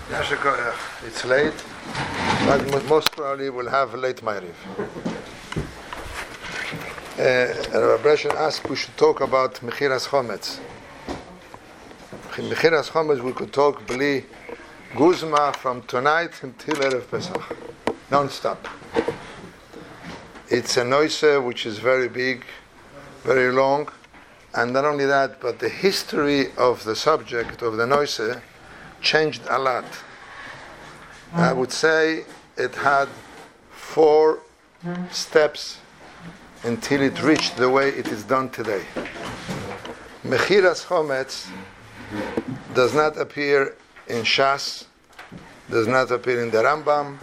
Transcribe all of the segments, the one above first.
It's late, but most probably we'll have late Ma'ariv. Rabbi Breshen asked we should talk about Mechiras Chometz. Mechiras Chometz we could talk Bli Guzma from tonight until Erev Pesach, non-stop. It's a noise which is very big, very long, and not only that, but the history of the subject of the noise changed a lot. I would say it had 4 steps until it reached the way it is done today. Mechiras Chometz does not appear in Shas, does not appear in the Rambam.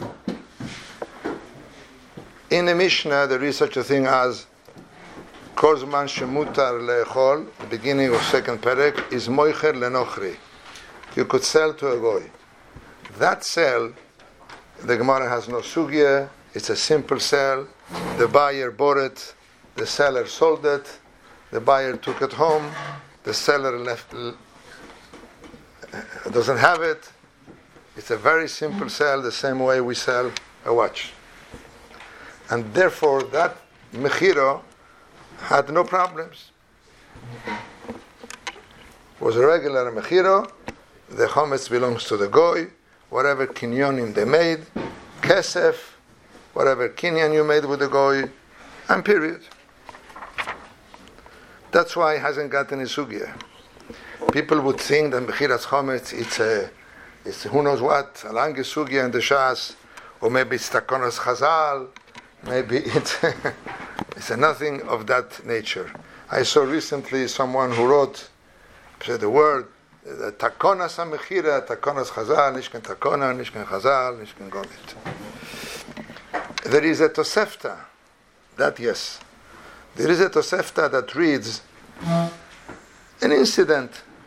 In the Mishnah, there is such a thing as Kol Zman Shemutar Le'echol, the beginning of second perek, is Moicher Lenochri. You could sell to a goy. That sell, the Gemara has no sugya, it's a simple sell. The buyer bought it, the seller sold it, the buyer took it home, the seller doesn't have it. It's a very simple sell, the same way we sell a watch. And therefore that mechiro had no problems. It was a regular mechiro. The chometz belongs to the goy. Whatever kinyonim they made, kesef, whatever kinyan you made with the goy, and period. That's why it hasn't got any sugya. People would think that mechiras chometz it's who knows what, a lange sugya in the shas, or maybe it's takonas chazal, maybe it's nothing of that nature. I saw recently someone who wrote, said the word, takonas ha-mechira, takonas chazal, nishken takona, nishken chazal, nishken gomit. There is a Tosefta, that yes. There is a Tosefta that reads an incident.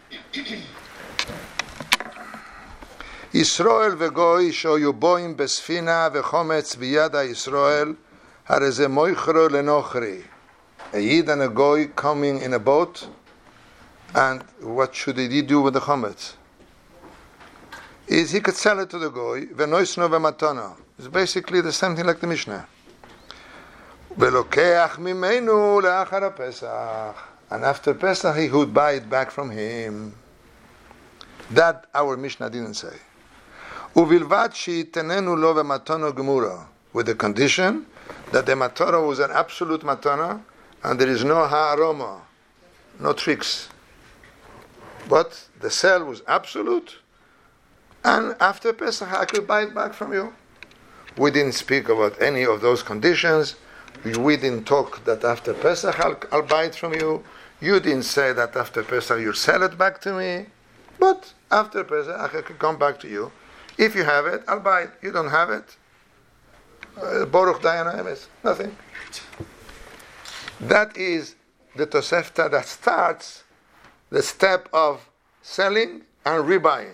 Yisroel v'goy shoyu boim besfina v'chometz biyada Yisroel hareze moichro lenochri. A Yid and a goy coming in a boat, and what should he do with the chometz? Is he could sell it to the goy v'noisno v'matona. It's basically the same thing like the Mishnah. V'lokeach mimenu le'achar Pesach, and after Pesach he would buy it back from him. That our Mishnah didn't say. Uvilvat she'itenenu lo v'matona gemura, with the condition that the matana was an absolute matana and there is no ha'aroma, no tricks. But the sale was absolute, and after Pesach I could buy it back from you. We didn't speak about any of those conditions. We didn't talk that after Pesach I'll buy it from you. You didn't say that after Pesach you'll sell it back to me. But after Pesach I could come back to you. If you have it, I'll buy it. You don't have it, Baruch Dayana Emes, nothing. That is the Tosefta that starts the step of selling and rebuying.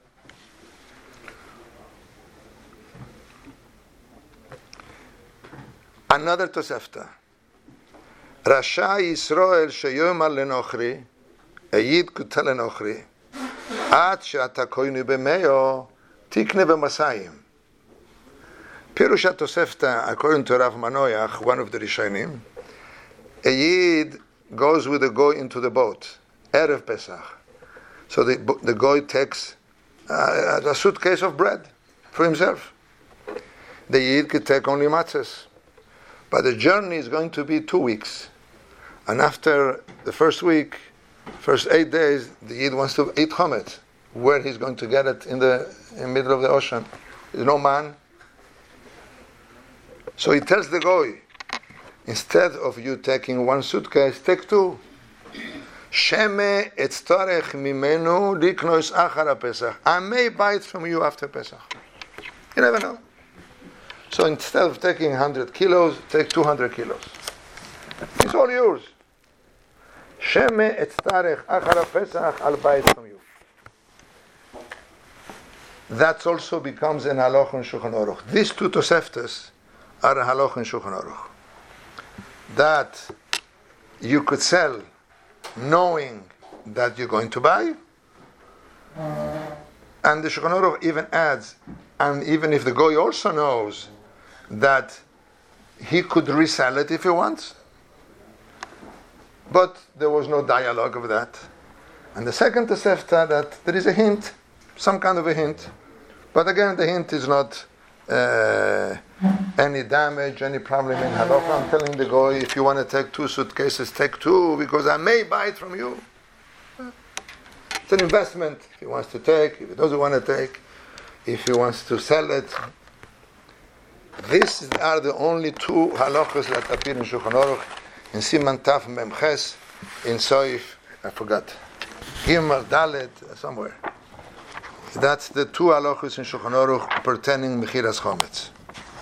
Another Tosefta. Rasha Yisroel sheyomar lenochri, a Yid could tell lenochri, Ad she'ata koinu b'meyo, tikne b'masayim. Pirush Tosefta, according to Rav Manoach, one of the Rishonim, a Yid goes with the goy into the boat, Erev Pesach. So the goy takes a suitcase of bread for himself. The Yid could take only matzahs. But the journey is going to be 2 weeks. And after the first week, first 8 days, the Yid wants to eat chometz. Where he's going to get it in the middle of the ocean? There's no man. So he tells the goy, instead of you taking 1 suitcase, take 2. Sheme etztarech mimenu liknois achar Pesach. I may buy it from you after Pesach. You never know. So instead of taking 100 kilos, take 200 kilos. It's all yours. Sheme etztarech achar Pesach, I'll buy it from you. That also becomes an halach in Shulchan Aruch. These 2 Toseftas are a halach in Shulchan Aruch. That you could sell knowing that you're going to buy, And the Shulchan Aruch even adds, and even if the Goy also knows that he could resell it if he wants, but there was no dialogue of that. And the second Tosefta, that there is a hint, some kind of a hint, but again the hint is not any damage, any problem in halacha. I'm telling the Goy, if you want to take 2 suitcases, take 2, because I may buy it from you. It's an investment. If he wants to take, if he doesn't want to take, if he wants to sell it. These are the only 2 halachas that appear in Shulchan Aruch, in Siman Taf Memches, in Soif, I forgot, Gimel Dalet, somewhere. That's the 2 halachas in Shulchan Aruch pertaining Mechiras Chometz.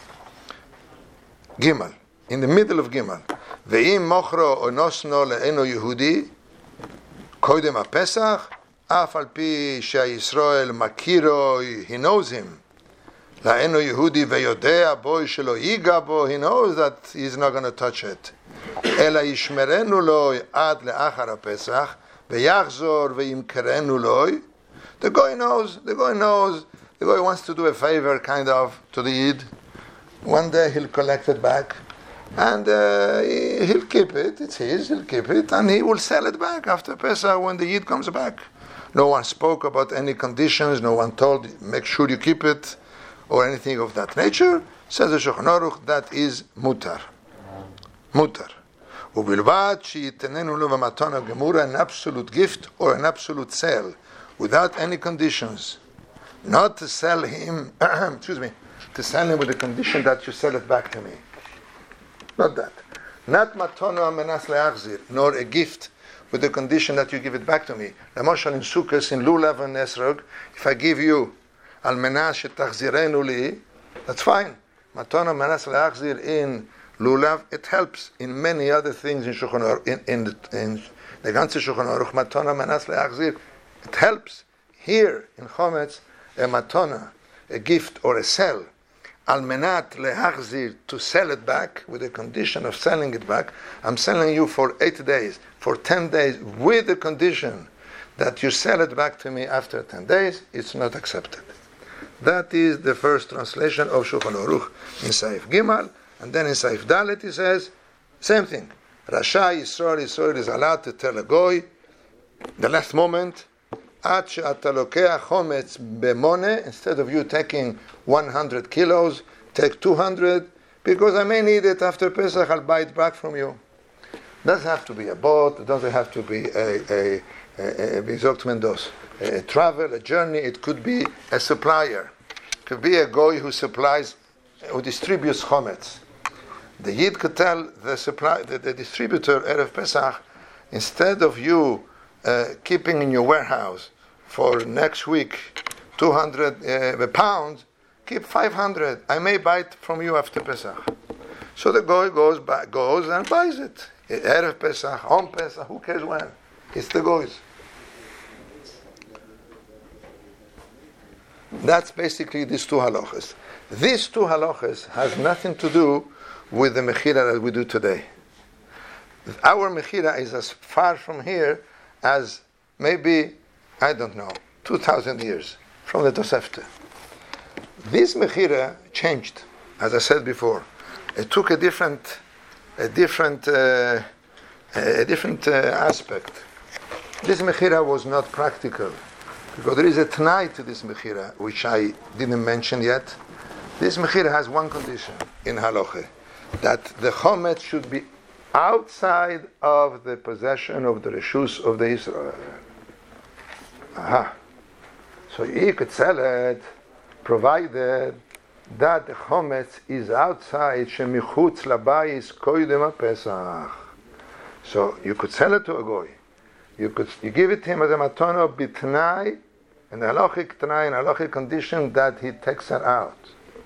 Gimel, in the middle of Gimel, Ve'im mochro onosno le'eno Yehudi, koidem HaPesach, af al pi she'Yisrael makiro, he knows him. La'eno Yehudi ve'yodea boi shelo yiga bo, he knows that he's not going to touch it. Ela yishmerenu loi ad le'achar HaPesach, ve'yachzor ve'yimkerenu loi. The guy knows, the guy wants to do a favor, kind of, to the Yid. One day he'll collect it back, and he'll keep it, it's his, he'll keep it, and he will sell it back after Pesach when the Yid comes back. No one spoke about any conditions, no one told, make sure you keep it, or anything of that nature. Says the Shulchan Aruch, that is mutar. Mutar. Ubilvad she'yitenenu lo v'matana gemura, an absolute gift or an absolute sale, without any conditions. Not to sell him, to sell him with the condition that you sell it back to me. Not that. Not matana amenas le'achzir, nor a gift with the condition that you give it back to me. L'moshal in Sukkos, in Lulav and Esrog, if I give you al menas shetachzirenu li, that's fine. Matana amenas le'achzir in Lulav, it helps in many other things in Shulchan Aruch, in the ganze Shulchan Aruch, matana amenas le'achzir, it helps. Here in Chometz, a matana, a gift or a sell, al menat lehachzir, to sell it back with the condition of selling it back. I'm selling you for 8 days, for 10 days, with the condition that you sell it back to me after 10 days. It's not accepted. That is the first translation of Shulchan Aruch in Saif Gimal, and then in Saif Dalet he says same thing. Rasha Yisrael is allowed to tell a goy the last moment, instead of you taking 100 kilos, take 200, because I may need it after Pesach, I'll buy it back from you. It doesn't have to be a boat, it doesn't have to be a travel, a journey, it could be a supplier. It could be a goy who supplies, who distributes chometz. The Yid could tell the distributor, Erev Pesach, instead of you keeping in your warehouse for next week 200 pounds, keep 500. I may buy it from you after Pesach. So the guy goes and buys it. Erev Pesach, on Pesach, who cares when? It's the goys. That's basically these 2 halachas. These 2 halachas has nothing to do with the mechira that we do today. Our mechira is as far from here as maybe, I don't know, 2,000 years from the Tosefta. This mechira changed, as I said before. It took a different aspect. This mechira was not practical, because there is a t'nai to this mechira, which I didn't mention yet. This mechira has one condition in halacha, that the chometz should be outside of the possession of the reshus of the Israel. Aha. So you could sell it, provided that the chometz is outside shemichutz labayis koidem HaPesach. So you could sell it to a goy. You give it to him as a matana bitnai, and halachic t'nai, and halachic condition that he takes it out.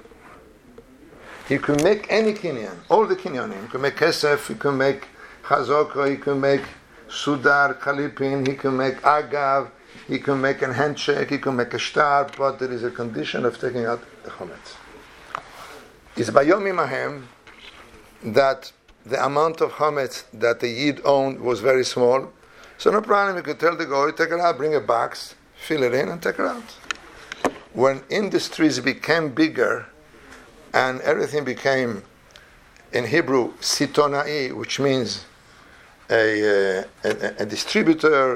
He can make any kinyan, all the kinyanim. He can make kesef, he can make chazaka, he can make sudar, kalipin, he can make agav, he can make a handshake, he can make a shtar, but there is a condition of taking out the chometz. It's bayom imahem that the amount of chometz that the Yid owned was very small, so no problem, you could tell the guy, take it out, bring a box, fill it in, and take it out. when industries became bigger and everything became, in Hebrew, sitonai, which means a distributor,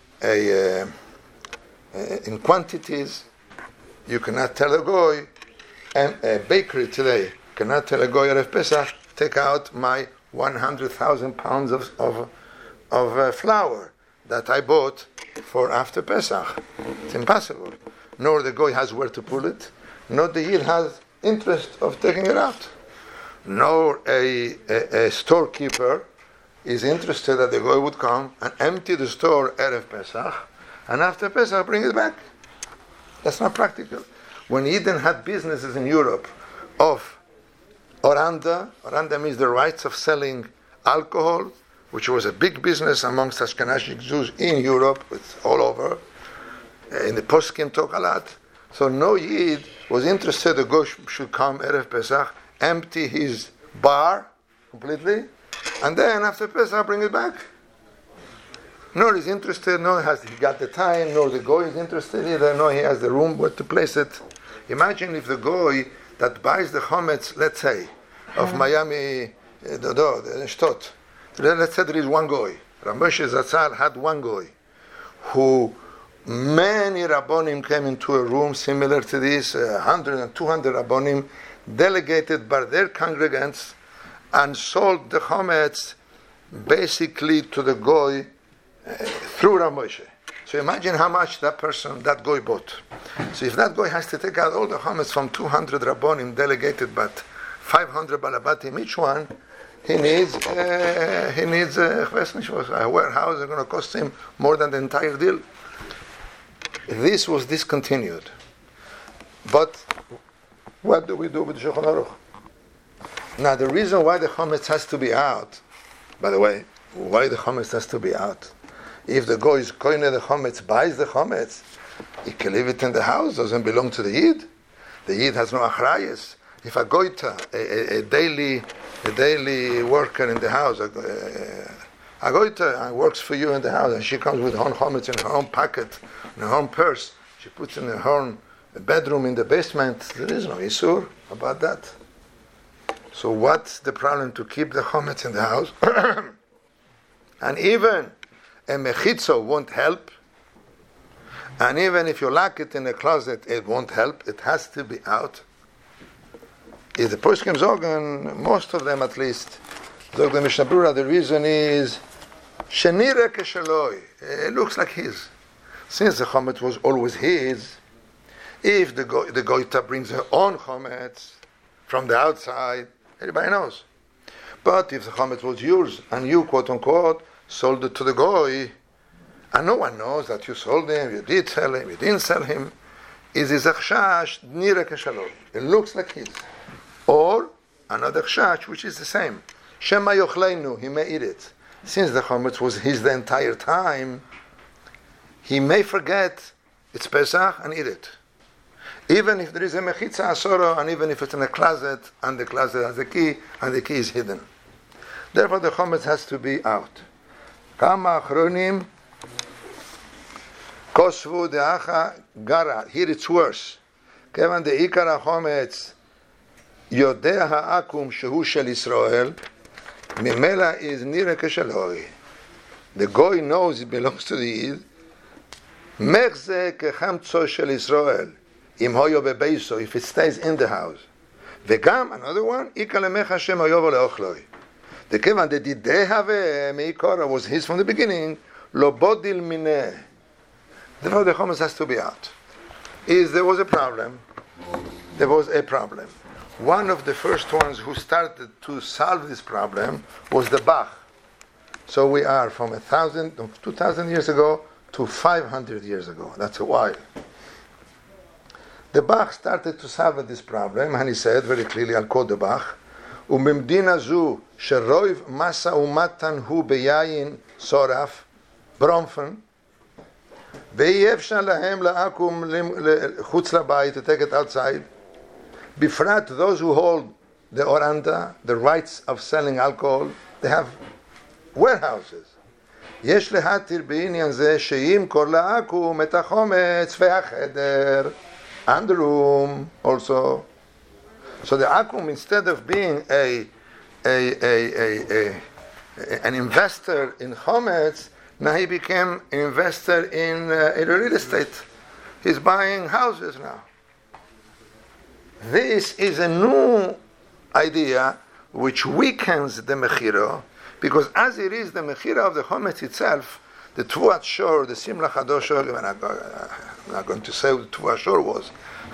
in quantities, you cannot tell a goy, and a bakery today cannot tell a goy Erev Pesach, take out my 100,000 pounds of flour that I bought for after Pesach. It's impossible. Nor the goy has where to pull it, nor the Yid has interest of taking it out. Nor a storekeeper is interested that the goy would come and empty the store Erev Pesach, and after Pesach bring it back. That's not practical. When Eden had businesses in Europe of Oranda means the rights of selling alcohol, which was a big business amongst Ashkenazi Jews in Europe, it's all over. In the poskim talk a lot. So no Yid was interested the goy should come Erev Pesach, empty his bar completely, and then after Pesach bring it back. Nor is interested, nor has he got the time, nor the goy is interested either, nor he has the room where to place it. Imagine if the goy that buys the chometz, let's say, of Miami, the Stott. Let's say there is one goy. Rav Moshe Zatzal had one goy, who many Rabbonim came into a room similar to this, 100 and 200 Rabbonim, delegated by their congregants, and sold the chometz basically to the goy through Rav Moshe. So imagine how much that goy bought. So if that goy has to take out all the chometz from 200 Rabbonim delegated, but 500 Balabatim each one, he needs a warehouse. It's going to cost him more than the entire deal. This was discontinued. But what do we do with Shulchan Aruch? Now the reason why the chometz has to be out, by the way, why the chometz has to be out? If the goy is koine the chometz, buys the chometz, he can leave it in the house, doesn't belong to the Yid. The Yid has no achrayas. If a goita, a daily worker in the house, a goita works for you in the house, and she comes with her own chometz in her own pocket, in her own purse, she puts in her own bedroom in the basement, there is no isur about that. So what's the problem to keep the chometz in the house? And even a mechitzo won't help. And even if you lock it in a closet, it won't help. It has to be out. If the poskim zogen, most of them at least, zog the Mishnah Brura, the reason is shenire kesheloi. It looks like his. Since the chometz was always his, if the goita brings her own chometz from the outside, everybody knows. But if the chometz was yours and you, quote unquote, sold it to the goy, and no one knows that you sold him, you did sell him, you didn't sell him, is his achshash nira keshaloi. It looks like his. Or another chshash, which is the same. Shema yochleinu, he may eat it. Since the chometz was his the entire time, he may forget it's Pesach and eat it. Even if there is a mechitza asoro, and even if it's in a closet, and the closet has a key, and the key is hidden. Therefore the chometz has to be out. Kama achronim kosvu deacha gara. Here it's worse. Kevan de ikar chometz Yodea ha'akum shehu shel Yisrael, mimela is nira keshaloi. The goy knows it belongs to the Yid. Mechze kechamtzo shel Yisrael, im hoyo bebeiso, if it stays in the house. Vegam, another one, ika lemech Hashem hoyovo leochloi. The kevan that did have meikora was his from the beginning. Lo bodil mineh. Therefore, the chometz has to be out. There was a problem. One of the first ones who started to solve this problem was the Bach. So we are from 2,000 years ago to 500 years ago. That's a while. The Bach started to solve this problem, and he said very clearly, I'll quote the Bach, "Umimdina zu sheroiv masa umatan hu beyayin soraf bromfen ve'yefshan lahem la'akum chutz labayit, to take it outside. Bifrat, those who hold the oranda, the rights of selling alcohol, they have warehouses. Yesh lehatir b'inyan zeh she'im kor la'akum et hachometz ve'acheder." and the room also. So the Akum, instead of being an investor in Chometz, now he became an investor in real estate. He's buying houses now. This is a new idea which weakens the Mechira, because as it is the Mechira of the Chometz itself, the Tvuat Shor, the Simla Chadosha, I'm not going to say what the Tvuat Shor was,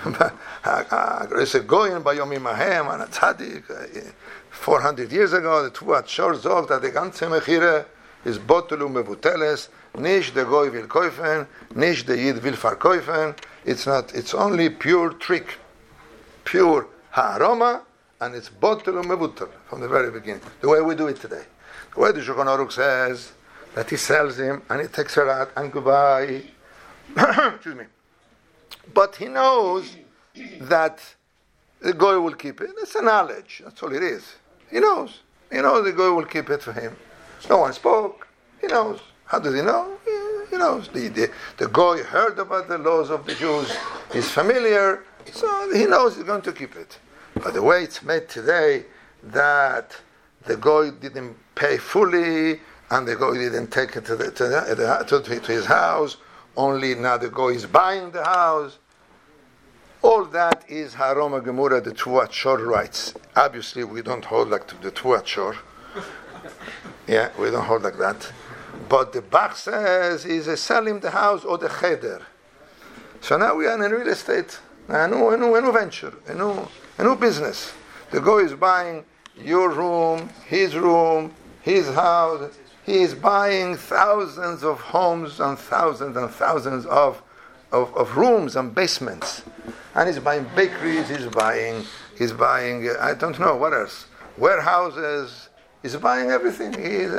it's a Goyin Bayom Imahem and a Tzaddik, 400 years ago, the Tvuat Shor zog that the ganze Mechira is Botelu Mevuteles, Nish the Goy will kaufen, Nish the Yid will verkaufen. It's only pure trick, pure ha'aroma, and it's Botelu Mevutel from the very beginning. The way we do it today. The way the Shulchan Aruch says that he sells him and he takes her out and goodbye. Excuse me. But he knows that the Goy will keep it. It's a knowledge. That's all it is. He knows. He knows the Goy will keep it for him. No one spoke. He knows. How does he know? He knows. The Goy heard about the laws of the Jews. He's familiar. So he knows he's going to keep it. But the way it's made today, that the Goy didn't pay fully, and the Goy didn't take it to his house, only now the Goy is buying the house. All that is Haroma Gemura, the Tvuat Shor writes. Obviously, we don't hold like the Tvuat Shor. Yeah, we don't hold like that. But the Bach says he's selling the house or the cheder. So now we are in real estate, a new venture, a new business. The Goy is buying your room, his house. He is buying thousands of homes and thousands of rooms and basements. And he's buying bakeries, he's buying, I don't know, what else? Warehouses, he's buying everything.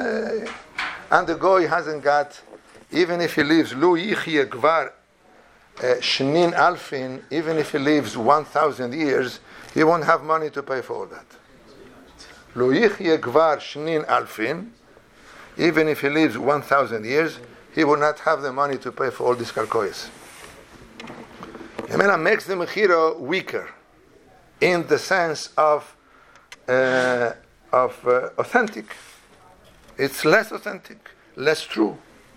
And the Goy hasn't got, even if he lives, Lu Yichye Gvar Shnin Alfin, even if he lives 1,000 years, he won't have money to pay for all that. Lu Yichye Gvar Shnin Alfin, even if he lives 1,000 years, he will not have the money to pay for all these karkoyes. Yemena makes the Mechira weaker in the sense of authentic. It's less authentic, less true.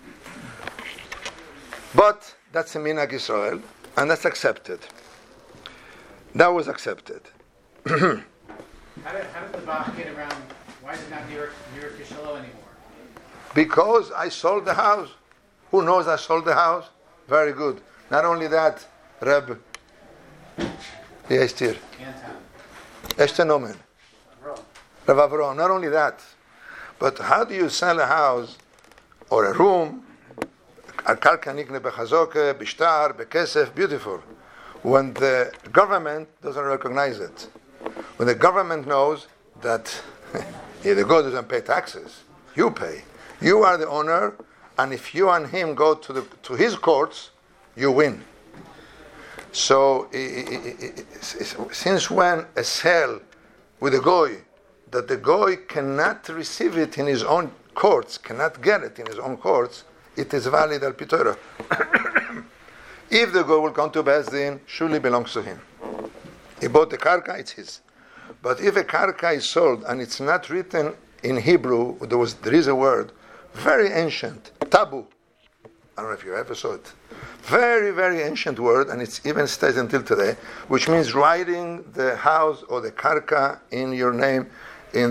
But that's a Minhag Israel, and that's accepted. That was accepted. How did the Bach get around? Why is it not New York Kishalo anymore? Because I sold the house. Who knows I sold the house? Very good. Not only that, Reb. Yes, dear. Echtenomen. Reb Avron. Not only that, but how do you sell a house or a room? Karka nikne bechazoke, bishtar, bekesef, beautiful. When the government doesn't recognize it. When the government knows that the God doesn't pay taxes, you pay. You are the owner, and if you and him go to his courts, you win. So, since when a sale with a Goy, that the Goy cannot receive it in his own courts, cannot get it in his own courts, it is valid al Pitorah. If the Goy will come to Beis Din, surely belongs to him. He bought the karka, it's his. But if a karka is sold and it's not written in Hebrew, there is a word, very ancient, tabu. I don't know if you ever saw it. Very, very ancient word, and it even stays until today, which means writing the house or the karka in your name in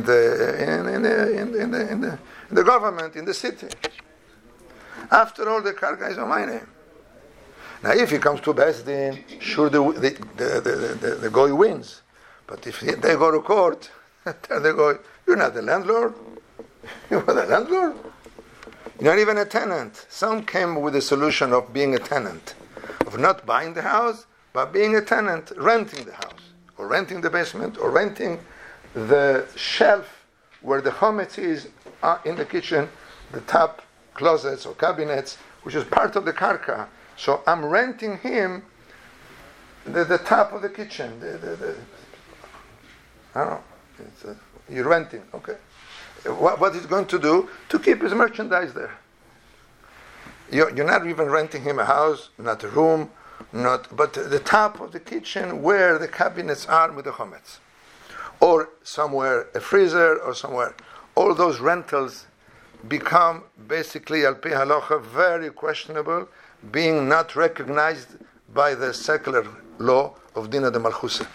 the government, in the city. After all, the karka is on my name. Now, if he comes to Beis Din, sure the Goy wins. But if they go to court, tell the Goy, you're not the landlord. You are the landlord. You're not even a tenant. Some came with a solution of being a tenant, of not buying the house, but being a tenant, renting the house, or renting the basement, or renting the shelf where the chometz is in the kitchen, the top closets or cabinets, which is part of the karka. So I'm renting him the top of the kitchen. I don't know. You're renting, okay. What he's going to do to keep his merchandise there. You're not even renting him a house, not a room, but the top of the kitchen where the cabinets are with the chametz, or somewhere a freezer or somewhere. All those rentals become basically al pi halacha very questionable, being not recognized by the secular law of Dina de Malchusa.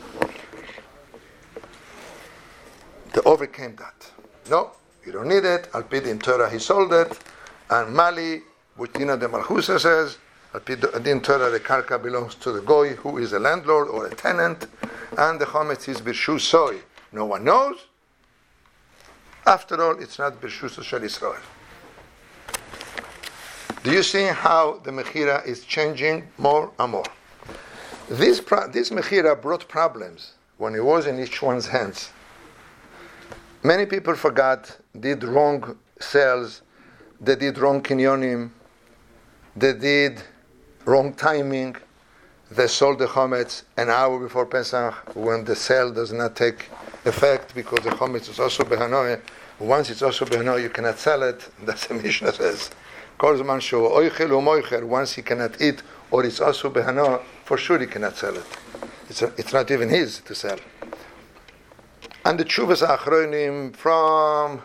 They overcame that. No, you don't need it. Al pi din Torah he sold it, and Mali, which Dina de Malchusa says, Al pi din Torah the karka belongs to the goy who is a landlord or a tenant, and the chametz is birshu soy. No one knows. After all, it's not birshu shel Israel. Do you see how the mechira is changing more and more? This mechira brought problems when it was in each one's hands. Many people forgot, did wrong sales, they did wrong kinyonim, they did wrong timing, they sold the chametz an hour before Pesach when the sale does not take effect because the chametz is also behanoah. Once it's also behanoah, you cannot sell it. That's the Mishnah says. Once he cannot eat, or it's also behanoah, for sure he cannot sell it. It's not even his to sell. And the tshuvas achronim from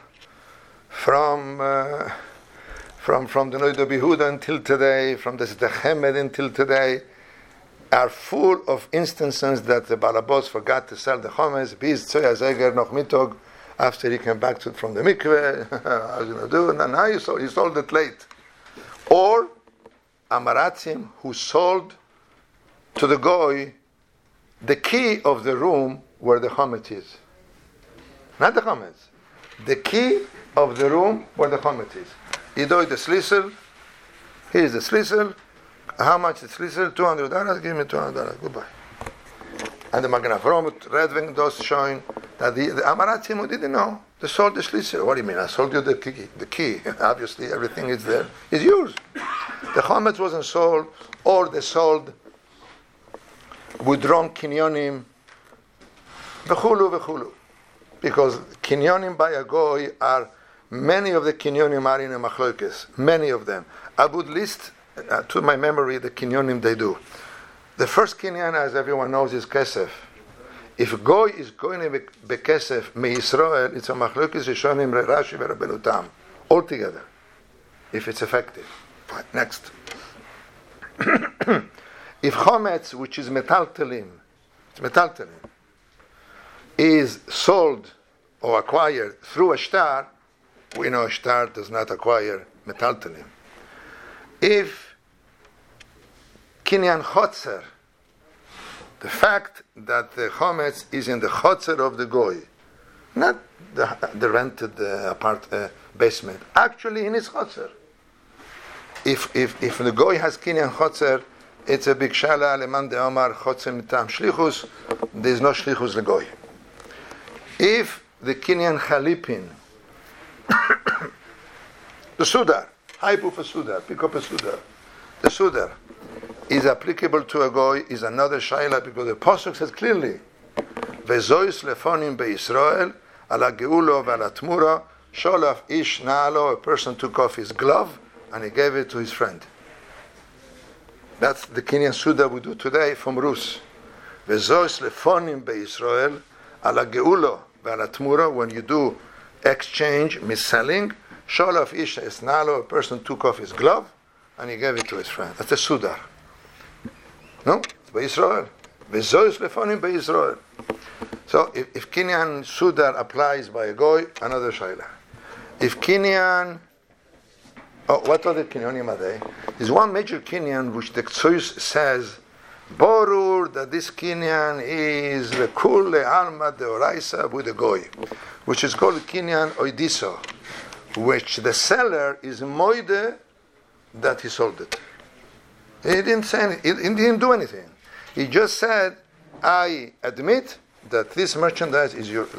the Noida Behuda until today, from the Zechemed until today, are full of instances that the Balabos forgot to sell the chametz. Bis tzoya zeger noch mitog, after he came back from the mikveh. I was going to do, and now he sold it late. Or Amaratzim who sold to the goy the key of the room where the chametz is. Not the chametz. The key of the room where the chametz is. Idoi the slisel. Here's the slisel. How much is slisel? $200. Give me $200. Goodbye. And the Magen Avraham Redwing does showing that the Amaratzim who didn't know, they sold the slisel. What do you mean? I sold you the key. The key. Obviously, everything is there. It's yours. The chametz wasn't sold, or they sold with wrong kinyonim. V'chulu v'chulu. Because kinyonim by a goy are, many of the kinyonim are in a machlokes. Many of them. I would list, to my memory, the kinyonim they do. The first kinyan, as everyone knows, is kesef. If goy is going to be kesef me Israel, it's a machlokes rishonim Rashi v'Rabbeinu Tam altogether. If it's effective. Fine. Next. If chametz, which is metaltelim, is sold or acquired through a shtar, we know a shtar does not acquire metaltelim. If kinyan chotzer, the fact that the chametz is in the chotzer of the goy, not the rented basement, actually in his chotzer. If the goy has kinyan chotzer, it's a big shala leman de omar chotzer mitam shlichus. There is no shlichus legoy. If the kinyan chalipin, the sudar, haipu for sudar, pick up a sudar. The sudar is applicable to a goy is another shaila because the pasuk says clearly, "Vezois lefonim beIsrael ala geulo ve'ala tmura sholaf ish naalo." A person took off his glove and he gave it to his friend. That's the kinyan sudar we do today from Rus. Vezois lefonim beIsrael ala geulo ve'ala tmura. When you do exchange, mis-selling, sholaf ish esnalo. A person took off his glove and he gave it to his friend. That's a sudar. No, it's by Israel. Vezois lefonim by Israel. So if kinyan sudar applies by a goy, another shayla. If kinyan, what other kinyanim are they? There's one major kinyan which the Ktsois says, borur, that this kinyan is the kul le'alma deoraisa with the goy, which is called kinyan oidiso, which the seller is moide that he sold it. He didn't say anything. He didn't do anything. He just said, I admit that this merchandise is yours.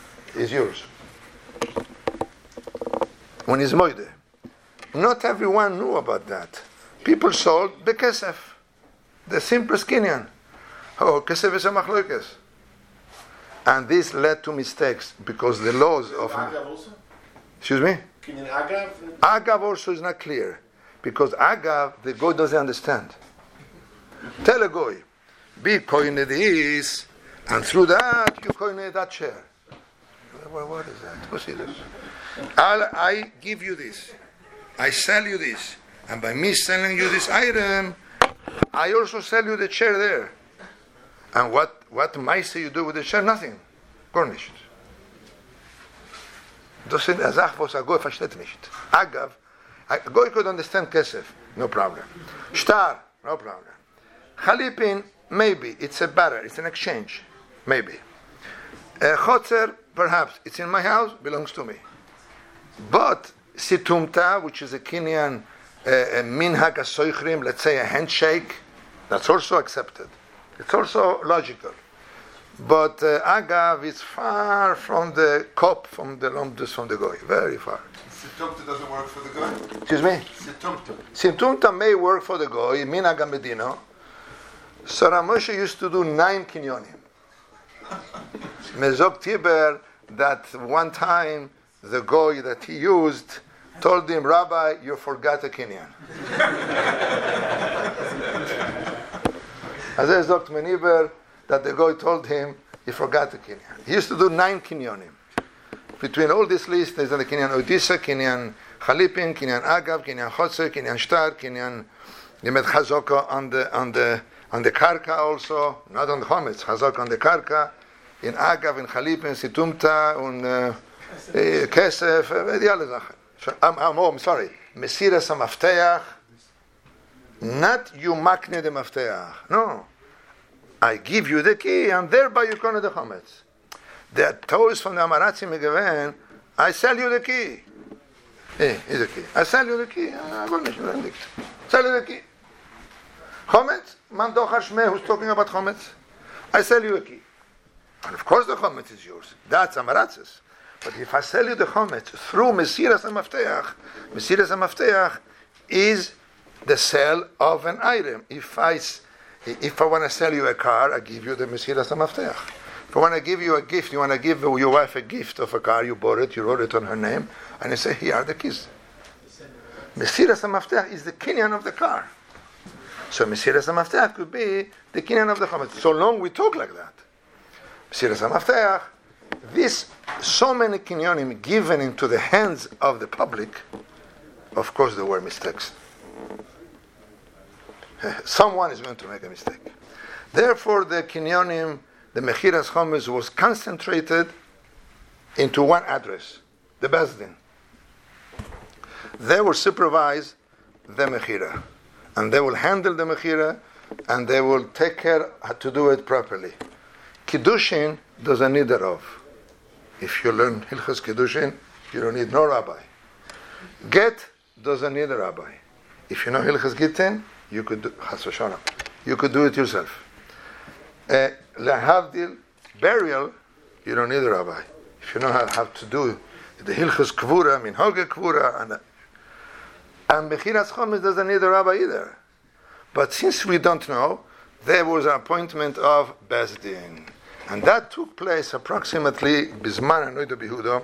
When he's moide. Not everyone knew about that. People sold bekesef. The simplest kinyan. Oh, kesef is a machlokes. And this led to mistakes because the laws of... Excuse me? Kinyan agav? Agav also is not clear. Because agav, the goy doesn't understand. Tell a goy, be koine this, and through that you koine that chair. What is that? Who see this? I give you this. I sell you this. And by me selling you this item, I also sell you the chair there. And what mice you do with the chair? Nothing. Gar nicht. Das sind eine Sache, was ein Goy versteht nicht. Agav, a Goy could understand kesef, no problem. Shtar, no problem. Chalipin, maybe, it's a barter, it's an exchange, maybe. Chotzer, perhaps, it's in my house, belongs to me. But situmta, which is a Kenyan minhag asoichrim, let's say a handshake, that's also accepted. It's also logical. But Agav is far from the kop, from the lomdus, from the goy, very far. Situmta doesn't work for the goy? Excuse me? Situmta may work for the goy, minhag medino. So Ramoshe used to do 9 kinyonim. Mezok Tiber, that one time the goy that he used told him, Rabbi, you forgot a kinyan. As I Dr. Meniber, that the goy told him he forgot the kinyan. He used to do 9 kinyonim. Between all this list, there's the kinyan Odisa, kinyan Chalipin, kinyan Agav, kinyan Chotzer, kinyan Shtar, kinyan Yemet Chazoko on the karka also, not on the chometz, Chazok on the karka, in Agav, in Chalipin, Situmta, and Kesef, the other Sachen. I'm sorry, Mesiras HaMafteach, not you makne the Mafteach. No. I give you the key, and thereby you corner the chometz. The toes from the Amaratzim Megaven, I sell you the key. Here's the key. I sell you the key. Sell you the key. Chometz, man dochar shmeh, who's talking about chometz? I sell you a key. And of course the chometz is yours. That's Amaratzis. But if I sell you the chometz through Mesiras HaMafteach is the sale of an item. If I want to sell you a car, I give you the Mesiras HaMafteach. If I want to give you a gift, you want to give your wife a gift of a car, you bought it, you wrote it on her name, and you say, here are the keys. Mesiras HaMafteach is the kinyan of the car. So Mesiras HaMafteach could be the kinyan of the chometz. So long we talk like that. Mesiras HaMafteach, this, so many kinyonim given into the hands of the public, of course there were mistakes. Someone is going to make a mistake. Therefore the kinyonim, the Mechiras Chometz was concentrated into one address, the Beis Din. They will supervise the Mechira, and they will handle the Mechira, and they will take care to do it properly. Kiddushin doesn't need a Rav. If you learn Hilchos Kiddushin, you don't need no rabbi. Get doesn't need a rabbi. If you know Hilchos Gittin, you could do Chas v'Shalom. You could do it yourself. Lahavdil, burial, you don't need a rabbi. If you know how to do the Hilchos Kvura, Minhoge Kvura, and Mechiras Chometz doesn't need a rabbi either. But since we don't know, there was an appointment of Beis Din. And that took place approximately Bisman and Noida Behuda,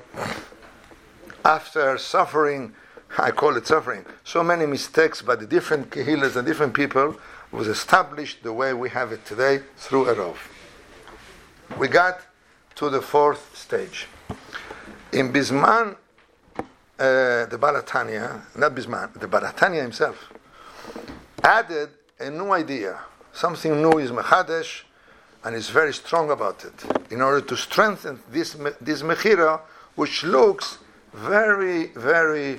after suffering, I call it suffering, so many mistakes by the different kehilas and different people, was established the way we have it today through a Rav. We got to the 4th stage. In Bisman, the Balatanya, not Bisman, the Balatanya himself, added a new idea. Something new is Mechadesh, and is very strong about it, in order to strengthen this Mechira, which looks very, very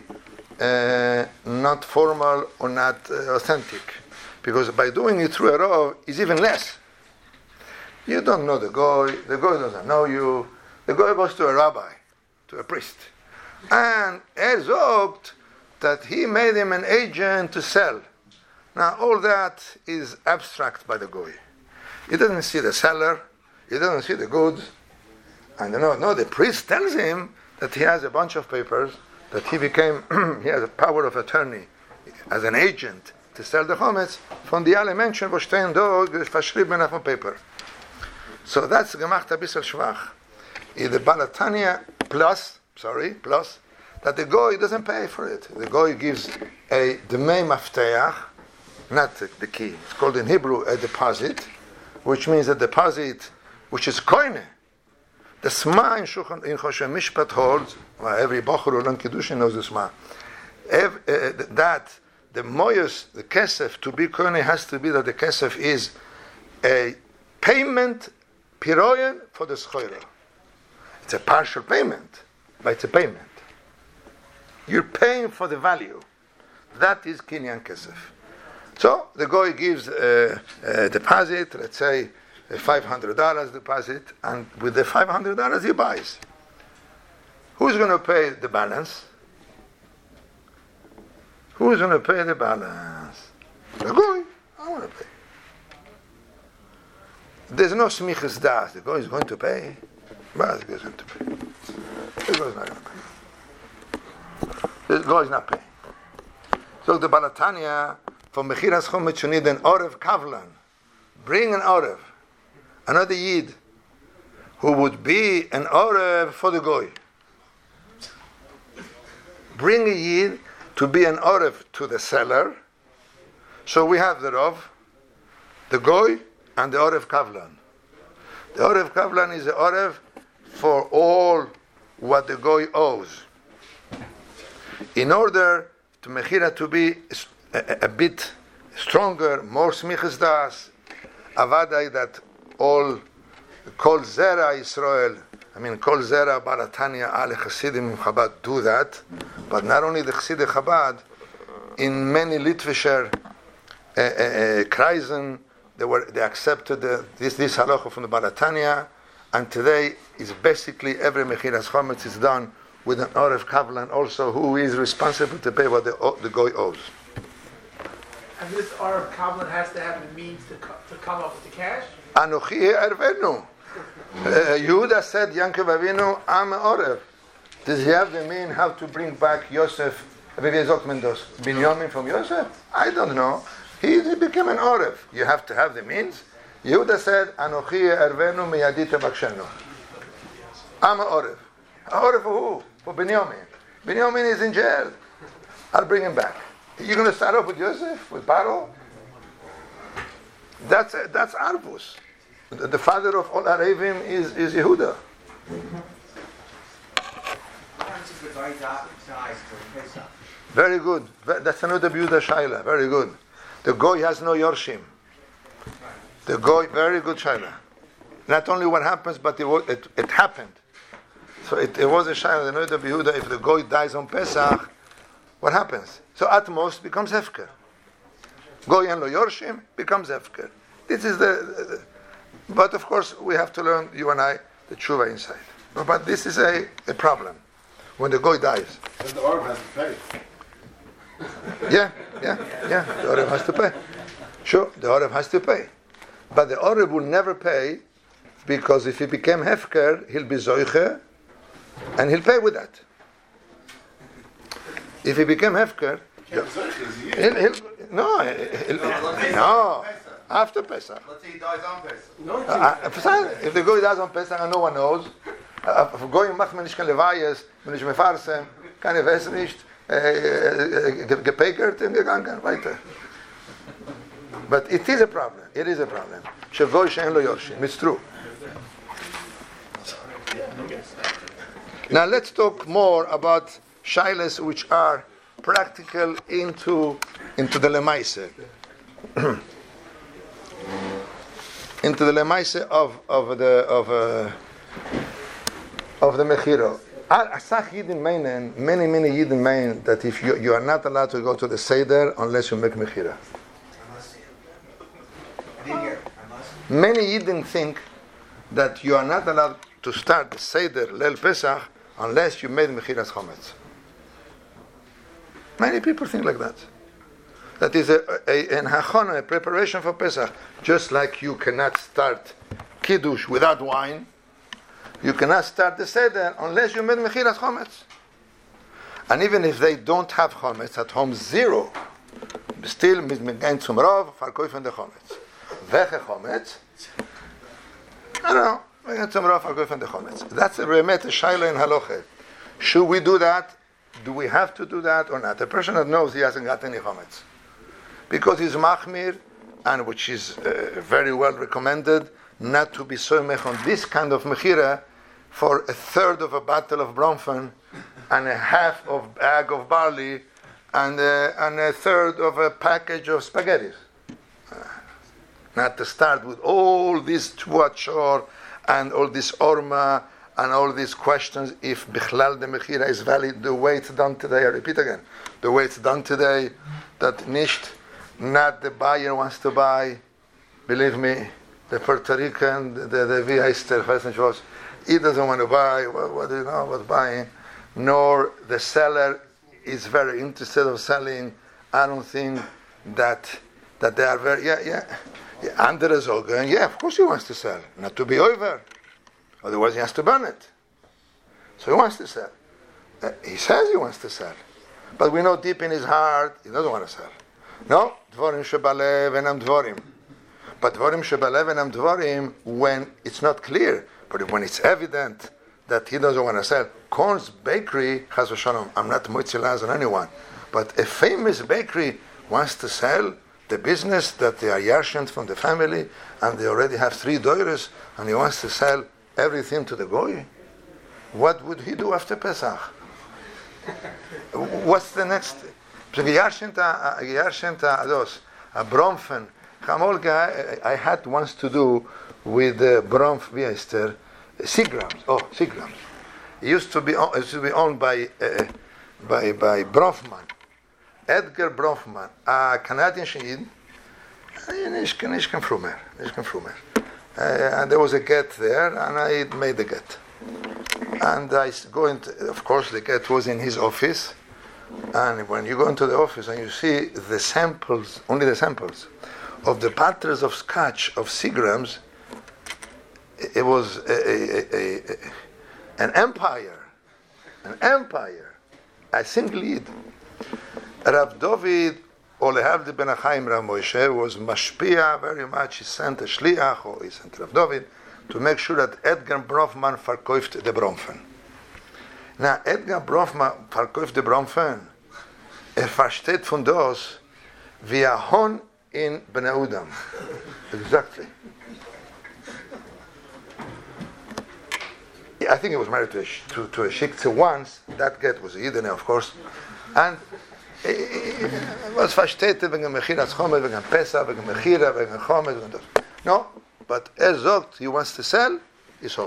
not formal or not authentic. Because by doing it through a Rav is even less. You don't know the goy doesn't know you, the goy goes to a rabbi, to a priest, and Ezogt that he made him an agent to sell. Now all that is abstract by the goy. He doesn't see the seller, he doesn't see the goods, and the priest tells him that he has a bunch of papers, that he has a power of attorney as an agent to sell the chometz from the alle Menschen, wo stehen da verschrieben auf dem paper. So that's gemacht ein bisschen schwach. In the Balatanya plus, that the goy doesn't pay for it. The goy gives a Dmei Mafteach, not the key. It's called in Hebrew a deposit, which means a deposit which is koine. The Sma in Choshen Mishpat holds, well, every Bachur who learns Kiddushin knows the Sma, that the moyos, the kesef, to be koine has to be that the kesef is a payment, piroyen, for the schoira. It's a partial payment, but it's a payment. You're paying for the value. That is kinyan kesef. So the guy gives a deposit, let's say a $500 deposit, and with the $500 he buys. Who's going to pay the balance? Who's going to pay the balance? The guy. I want to pay. There's no smichas das. The guy is going to pay. But the guy is going to pay. The guy is not going to pay. The guy is not paying. So the Balatanya, for Mechiras Chometz, you need an Orev Kavlan. Bring an Orev. Another Yid who would be an Orev for the Goy. Bring a Yid to be an Orev to the seller. So we have the Rov, the Goy, and the Orev Kavlan. The Orev Kavlan is the Orev for all what the Goy owes. In order to Mechira to be a bit stronger, more smichas das, avadai that all Kol Zera Israel, Kol Zera Balatanya Ale Chassidim in Chabad do that, but not only the Chassidei Chabad, in many Litvischer Kreisen, they accepted this halacha from the Balatanya, and today is basically every Mechiras Chometz is done with an Orev Kavlan also, who is responsible to pay what the Goy owes. And this Orev Kavlan has to have the means to come up with the cash? Anochi ervenu. Yehuda said, Yankov Avinu, I'm an Orev. Does he have the mean how to bring back Yosef, Binyamin from Yosef? I don't know. He became an Orev. You have to have the means. Yehuda said, Anochi ervenu miyadita bakshenu. I'm an Orev. An Orev for who? For Binyamin. Binyamin is in jail. I'll bring him back. You're going to start off with Yosef, with Paro? That's Arvus. The father of all Arevim is Yehuda. Very good. That's another Yehuda Shaila. Very good. The Goy has no Yorshim. The Goy, very good Shaila. Not only what happens, but it happened. So it was a Shaila. The Noda Yehuda, if the Goy dies on Pesach, what happens? So at most becomes Hefker. Goy and Lo Yorshim becomes Hefker. This is but of course we have to learn, you and I, the tshuva inside. But this is a problem. When the Goy dies. And the Orev has to pay. Yeah. The Orev has to pay. Sure, the Orev has to pay. But the Orev will never pay, because if he became Hefker, he'll be Zoiche, and he'll pay with that. If he became Hefker, no, after Pesach. Let's say he dies on Pesach. If the Goy dies on Pesach and no one knows, if Goy macht man nicht kein Levayes, man nicht mefarsem, keine weiß nicht, gepekert und gegangen, weiter. But it is a problem. It is a problem. Shegoy she'en lo yorshim. It's true. Now let's talk more about shailas which are practical into the lemaise. Into the lemaise of the mechiro. Asach Yidin meinen, many Yidin mean that if you are not allowed to go to the Seder unless you make mechira. Many Yidin think that you are not allowed to start the Seder Leil Pesach unless you made mechiras chometz. Many people think like that. That is an hachana, a preparation for Pesach. Just like you cannot start Kiddush without wine, you cannot start the Seder unless you made mechiras chometz. And even if they don't have chometz at home, zero, still mitgein zum Rav, verkaufen the chometz. Welche chometz? I don't know. Mitgein zum Rav, verkaufen the chometz. That's a remet, a shaila in halacha. Should we do that? Do we have to do that or not? The person that knows he hasn't got any chometz. because he's machmir, and which is very well recommended, not to be soymech on this kind of mechira for a third of a bottle of Bronfen and a half of bag of barley and a third of a package of spaghetti. Not to start with all this tuachor and all this orma and all these questions if bichlal the mechira is valid the way it's done today. I repeat again, the way it's done today, that not the buyer wants to buy. Believe me, the Puerto Rican, the VA he doesn't want to buy. What do you know about buying? Nor the seller is very interested of selling. I don't think that they are very under the Zogan. Yeah, of course he wants to sell, not to be over. Otherwise he has to burn it. So he wants to sell. He says he wants to sell. But we know deep in his heart, he doesn't want to sell. No, dvorim shebalev enam dvorim. But dvorim shebalev enam dvorim when it's not clear, but when it's evident that he doesn't want to sell. Korn's bakery, chas v'shalom, I'm not moitzilaz on anyone, but a famous bakery wants to sell the business that they are yarshant from the family, and they already have 3 daughters, and he wants to sell everything to the goy. What would he do after Pesach? What's the next? A Bromfen. I had once to do with Bromf Viester, Seagrams. Seagrams. It used to be owned by Bronfman. Edgar Bronfman, a Canadian Shahid. Nicht früher. And there was a get there, and I made the get. And I go into, of course, the get was in his office. And when you go into the office and you see the samples, only the samples, of the bottles of scotch of Seagrams, it was an empire. A single lead. Rav David Olehavdi Ben Achaim Rav Moshe was mashpia very much. He sent a shliach, or he sent Rav David, to make sure that Edgar Bronfman verkauft the Bronfen. Now, Edgar Bronfman verkauft the Bronfen. Versteht von das wie ein Hon in Bnei Udam. Exactly. I think he was married to a shikta once. That get was Yidden, of course. And was versteht wegen Mechiras Chomet, wegen Pesach, wegen Mechira, wegen Chomet, wegen das. No, but sagt, he wants to sell, he sold.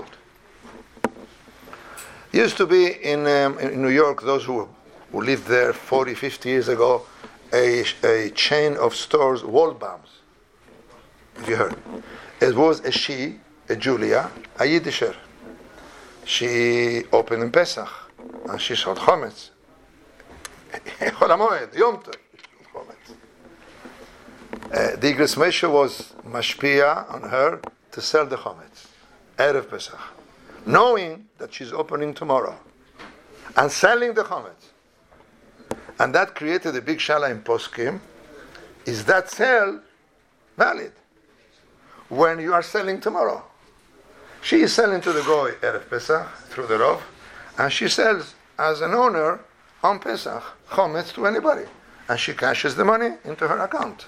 Used to be in New York, those who lived there 40, 50 years ago, a chain of stores, Waldbaum's. Have you heard? It was a Julia, a Yiddisher. She opened in Pesach, and she sold Chometz. Chol HaMoed, Yom Tov, Chometz. The Igros Moshe was mashpia on her to sell the Chometz, Erev Pesach, knowing that she's opening tomorrow, and selling the Chometz. And that created a big shala in Poskim. Is that sale valid when you are selling tomorrow? She is selling to the Goy Erev Pesach through the Rov, and she sells as an owner on Pesach Chometz to anybody, and she cashes the money into her account.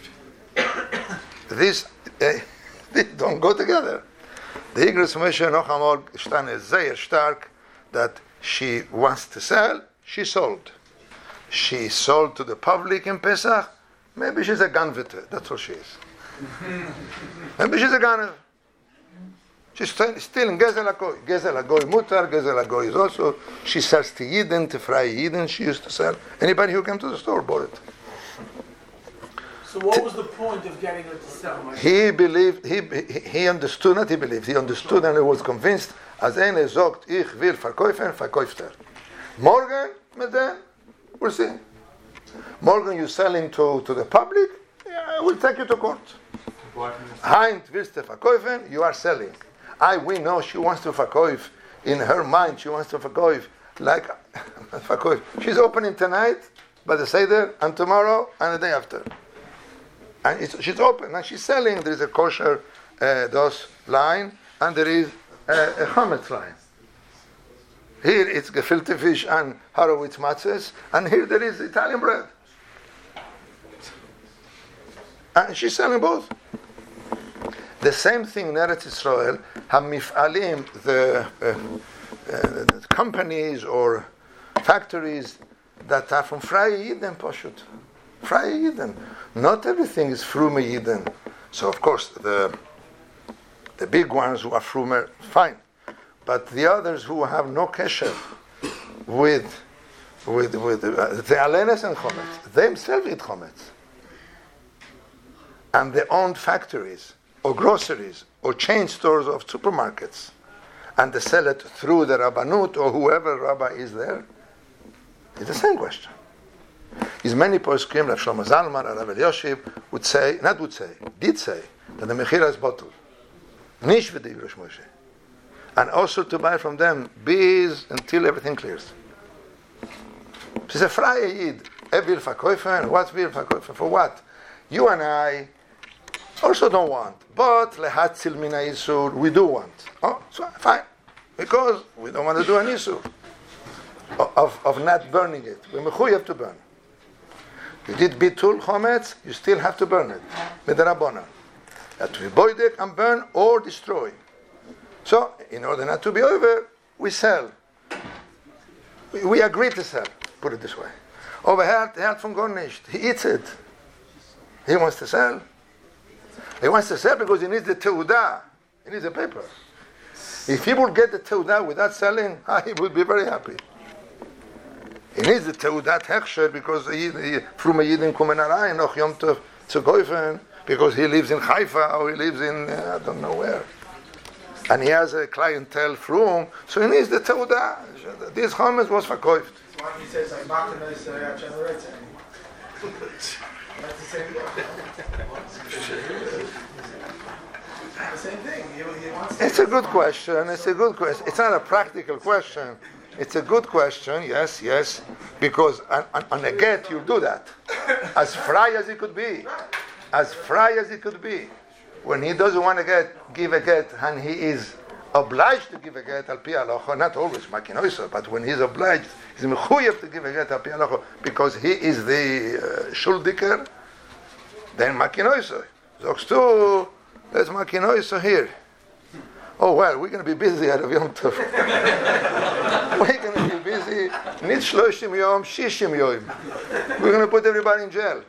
These don't go together. The Igros Moshe Nochamol Shtane Zeir Stark that she wants to sell, she sold. She sold to the public in Pesach. Maybe she's a ganvite. That's all she is. Maybe she's a ganev. She's still in Gezel HaGoy. Gezel HaGoy Mutar, Gezel HaGoy is also. She sells to Yidden, to Fry Yidden. She used to sell. Anybody who came to the store bought it. So what was the point of getting her to sell? He believed, he understood, not he believed, he understood and he was convinced, as eine sagt, ich will verkaufen, verkauft er. Morgen, mit dem, we'll see. Morgen you're selling to the public, yeah, we'll take you to court. Heint, willst du verkaufen, you are selling. We know she wants to verkauf. In her mind, she wants to verkauf. Like, verkauf. She's opening tonight, by the Seder, and tomorrow, and the day after. And she's open, and she's selling. There is a kosher dos line, and there is a chametz line. Here it's gefilte fish and Horowitz matzes, and here there is Italian bread. And she's selling both. The same thing in Eretz Yisrael, HaMif'alim, the companies or factories that are from Freie Yidden, Poshut. Freie Yidden. Not everything is Frume Yidden. So of course, the big ones who are Frumer, fine. But the others who have no kesher with the Alenes and Chometz, they themselves eat Chometz. And they own factories, or groceries, or chain stores of supermarkets, and they sell it through the Rabbanut or whoever rabbi is there. It's the same question. Is many poskim like Shlomo Zalman or Rav Elyashiv did say that the mechira is bottled, nish v'di Yirush Moshe, and also to buy from them bees until everything clears. She's a freie Yid. Evil verkaufen. What's will verkaufen? For what? You and I also don't want, but lehatzil mina isur, we do want. Oh, so fine, because we don't want to do an isur of not burning it. We mechuyev to burn. You did bitul chometz, you still have to burn it. Midrabanan, that we boidek and burn or destroy. So, in order not to be over, we sell. We agree to sell. Put it this way. Over here, the from Gornisht, he eats it. He wants to sell. He wants to sell because he needs the teudah. He needs the paper. If he would get the teudah without selling, he would be very happy. He needs the teudat hechsher because from a Yidin kumenarei noch Yom Tov zu kaufen, because he lives in Haifa or he lives in I don't know where, and he has a clientele from, so he needs the teudah. This chometz was verkauft. That's why he says, "I'm not going to say That's the same thing. The same thing. He wants It's a good question. It's a good question. It's not a practical question. It's a good question, yes, because on a get you do that. As fry as it could be. As fry as it could be. When he doesn't want to give a get, and he is obliged to give a get, al pi halacha, not always makinoiso, but when he's obliged, he's mechuyev to give a get al pi halacha, because he is the shuldiker, then makinoiso. Zogst du, there's makinoiso here. Oh well, we're going to be busy at Yom Tov. We're going to be busy. Nit 30 yom, 60 yom. We're going to put everybody in jail.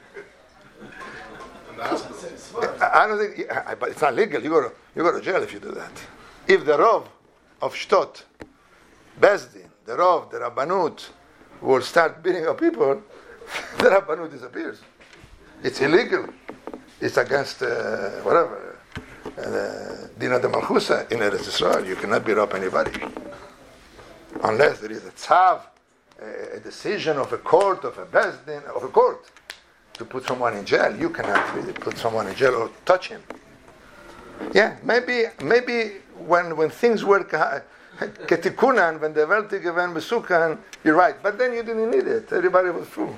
I don't think, but it's not legal. You go to jail if you do that. If the Rav of Shtot, Bezdin, the Rav, the Rabbanut, will start beating up people, the Rabbanut disappears. It's illegal. It's against whatever. Dina de Malchusa in Eretz Yisrael, you cannot beat up anybody unless there is a tzav, a decision of a court, of a bezdin, of a court to put someone in jail. You cannot really put someone in jail or touch him. Yeah, maybe when things were ketikunan, when the Welt given besukan, you're right, but then you didn't need it. Everybody was through.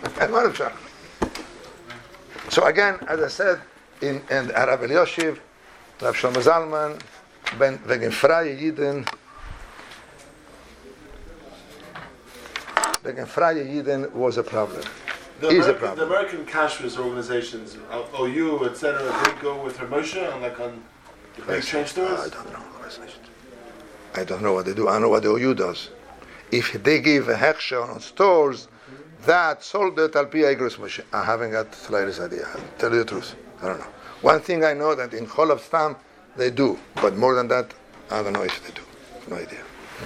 So again, as I said, in Rav Elyashiv, Rav Shlomo Zalman, wegen freie Yidden, was a problem. The American cashless organizations, OU, etc., they go with Rav Moshe and like on the big chain stores? I don't know what they do. I know what the OU does. If they give a hechsher on stores, that sold it al pi Yirush Moshe. I haven't got the slightest idea. I'll tell you the truth. I don't know. One thing I know that in Chol of Stam they do, but more than that, I don't know if they do. No idea.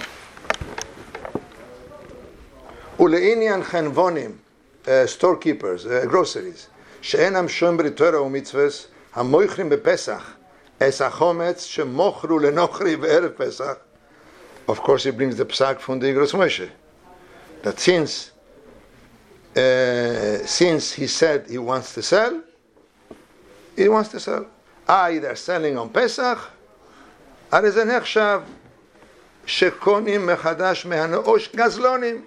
Uleinian chenvonim, storekeepers, groceries, she'enam shombri Torah u'mitzvos, hamoichrim bepesach, es hachometz shemochru lenochri ve'erev Pesach. Of course, he brings the psak from the Yirush Moshe. That since he said he wants to sell, either selling on Pesach, הרי זה נחשב שקונים מחדש מהנאוש גזלונים.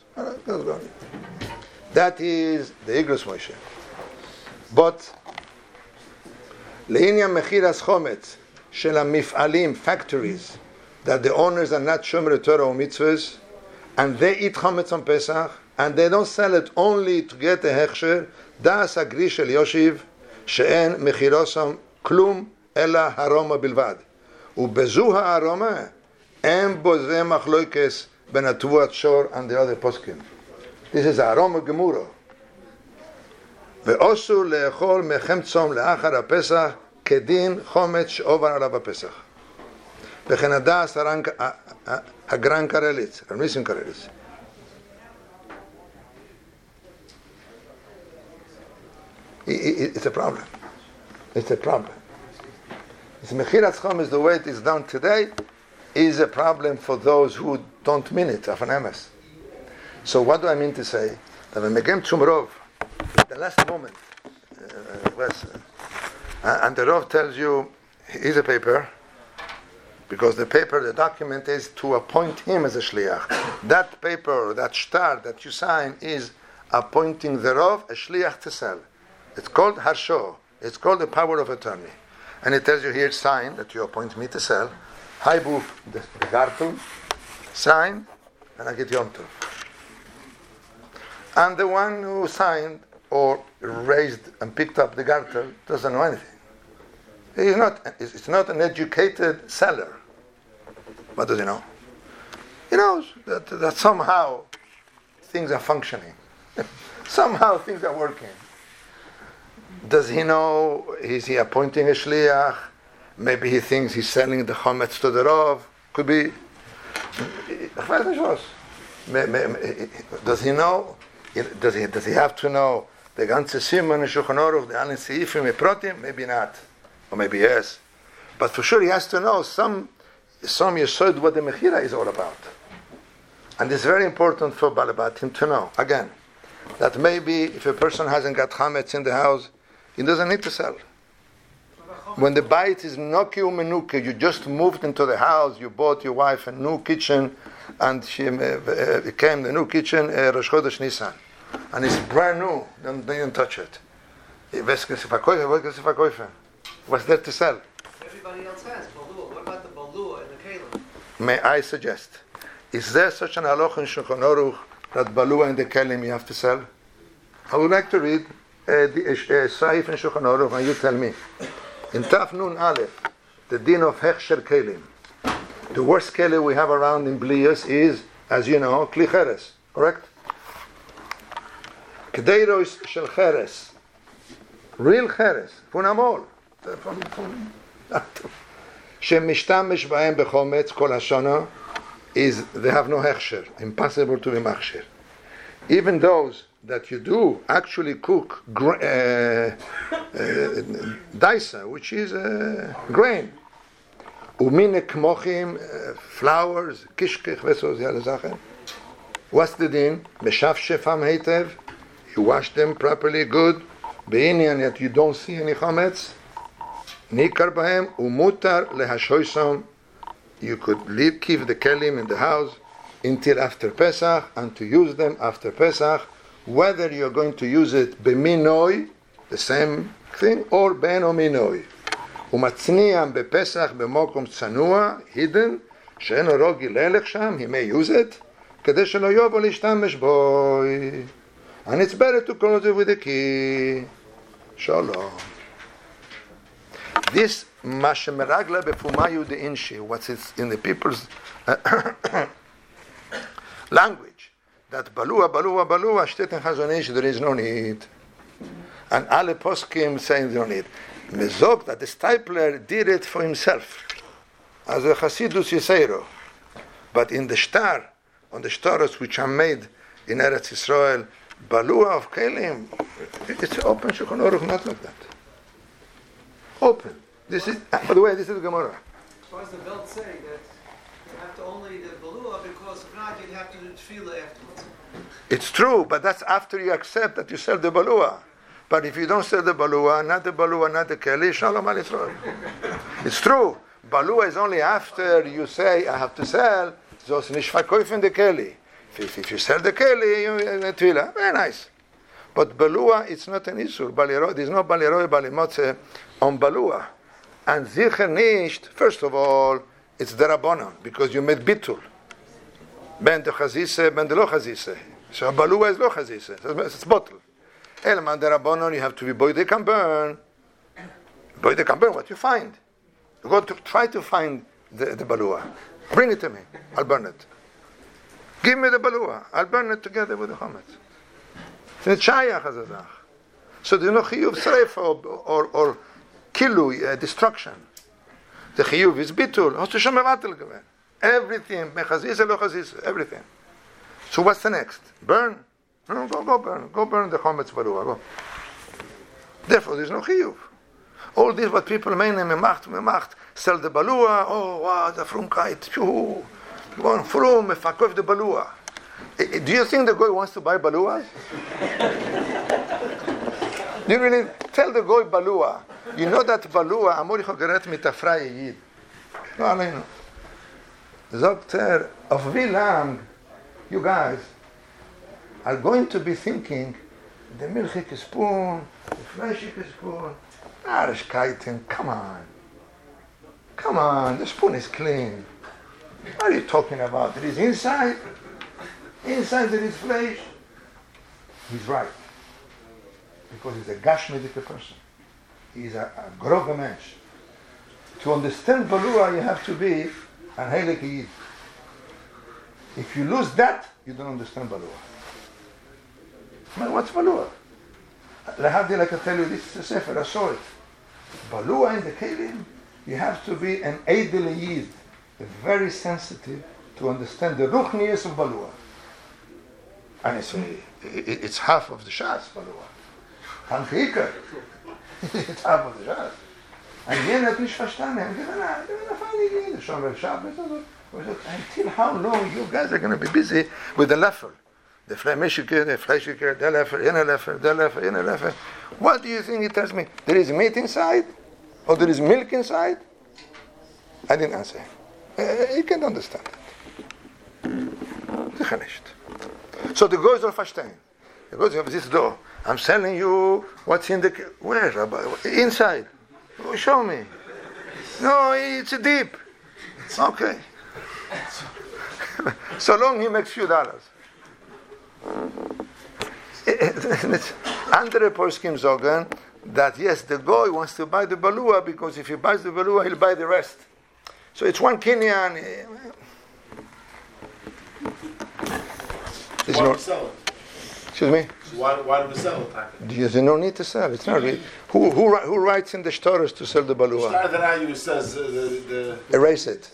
That is the Yirush Moshe. But לעניין מחיר החומץ של המפעלים, factories, that the owners are not שומרי תורה ומצוות, and they eat chometz on Pesach, and they don't sell it only to get a hechsher, das agri shel Yoshiv, שאין מחירוסם כלום אלא הרומה בלבד. ובזו הארומה אין בו זה מחלוקס בין התבואת שור and the other poskim. This is aroma gemuro. ואוסור לאכול מחמצום לאחר הפסח כדין חומץ שעובר עליו הפסח. וכן הדס הגרן קרליץ, רמיסים קרליץ. It's a problem. It's a problem. It's Mechiras Chometz, the way it is done today, is a problem for those who don't mean it, of an MS. So what do I mean to say? That when Megem Tzum Rov, the last moment, and the Rov tells you, here's a paper, because the paper, the document is to appoint him as a Shliach. That paper, that shtar that you sign is appointing the Rov a Shliach to sell. It's called Harsho. It's called the power of attorney. And it tells you here, sign that you appoint me to sell. Haibuf, the gartel, sign, and I get Yom Tov. And the one who signed or raised and picked up the gartel doesn't know anything. It's not an educated seller. What does he know? He knows that somehow things are functioning. Somehow things are working. Does he know, is he appointing a shliach? Maybe he thinks he's selling the chometz to the Rov. Could be. Does he know? Does he have to know the ganze Simon and Shulchan Aruch, the Alin Seifim, Protim? Maybe not. Or maybe yes. But for sure he has to know some yesod what the Mechira is all about. And it's very important for Balabatim to know. Again, that maybe if a person hasn't got chametz in the house, he doesn't need to sell. When the bayit is noki umenuki, you just moved into the house, you bought your wife a new kitchen, and she became the new kitchen Rosh Chodesh Nisan. And it's brand new, don't touch it. What's there to sell? Everybody else has balua. What about the balua and the kalim? May I suggest, is there such an halach in Shulchan Aruch that balua and the kalim you have to sell? I would like to read the Saif in Shulchan Aruch, and you tell me. In Taf Nun Aleph, the din of Hechsher Kelim. The worst kelim we have around in Blias is, as you know, Kli Cheres, correct? Kedeiros Shel Cheres. Real Cheres, Funamol. Shemishtamesh Bahem Bechometz Kol Hashana is, they have no Hechsher, impossible to be Machsher. Even those that you do actually cook daisa, which is grain. Umine kmochim, flowers, kishkech, vesos, yale zachen. What's the din? Meshav shefam heitev, you wash them properly, good. Be'inyan, yet you don't see any chametz. Nikar bahem, umutar lehashoisam, you could keep the kelim in the house until after Pesach, and to use them after Pesach, whether you're going to use it b'minoi, the same thing, or b'eno minoi. Umatzniam b'Pesach b'mokom tzanua, hidden, she'eno rogi lelech sham, he may use it, כדי שלא יבוא להשתמש בו. And it's better to close it with a key. Shalom. This Mashemeragla befumayu de inshi, what's it in the people's language, that balua, shteten chazonish, there is no need. And alle poskim saying there is no need. Mezog that the Stipler did it for himself, as a Chasidus Yisero. But in the shtar, on the shtaros which are made in Eretz Yisrael, balua of kelim, it's open Shulchan Aruch, not like that. Open. This is, by the way, this is the Gemara. Why does the belt say that you have to only the balua, because if not, you'd have to do tefillah afterwards? It's true, but that's after you accept that you sell the balua. But if you don't sell the balua, not the keli, shalom al Yisrael. It's true. Balua is only after you say, I have to sell, so it's nishfa koifen the keli. If you sell the keli, you tefillah. Very nice. But balua, it's not an isur. There's no baliroi balimotze on balua. And zicher nicht, first of all, it's derabanan, because you made bitul. Ben de chazise, ben de lo chazise. So balua is lo chazise. It's bottle. Elman derabanan, you have to be boy, they can burn. But they can burn what you find. You go to try to find the balua. Bring it to me. I'll burn it. Give me the balua. I'll burn it together with the chametz. It's shayach as a zach. So there's no chiyuv sreif or kilui, destruction. The chiyuv is bitul. Everything, everything. So what's the next? Burn? No, go burn. Go burn the chametz balua. Go. Therefore, there's no chiyuv. All this what people mean memacht, sell the balua. Oh, wow, the frumkeit. Phew. Going frum, mefakov the balua. Do you think the guy wants to buy baluas? Do you really tell the guy balua? You know that balua, amoricho geret mitafrei yid. No, I know. Zokter of Vilang, you guys are going to be thinking the milchik spoon, the fleshik spoon. Arishkeiten, come on, the spoon is clean. What are you talking about? It is inside there is flesh. He's right. Because he's a gashmidik person. He's a grove mensch. To understand balua, you have to be an heilig yid. If you lose that, you don't understand balua. Man, what's balua? Lehavdil, I can tell you, this is a sefer, I saw it. Balua in the kelim, you have to be an eidel yid, very sensitive to understand the ruchnius of balua. And it's half of the shas balua. Hanchika. It's half of the shas. And jen hat nicht verstanden. Until how long you guys are going to be busy with the lefer? The fleischiker, the lefer, in a lefer. What do you think he tells me? There is meat inside? Or there is milk inside? I didn't answer. You can't understand it. So the goes are verstehen. The goes have this door. I'm telling you what's in the... Where, Rabbi? Inside. Oh, show me. No, it's deep. Okay. So long he makes few dollars. Andere poskim sagen that yes, the guy wants to buy the balua because if he buys the balua, he'll buy the rest. So it's one kinyan. Why do we sell it? Excuse me? Why do we sell it? There's no need to sell. It's not really. Who writes in the stores to sell the balua? The that I use says the Erase it.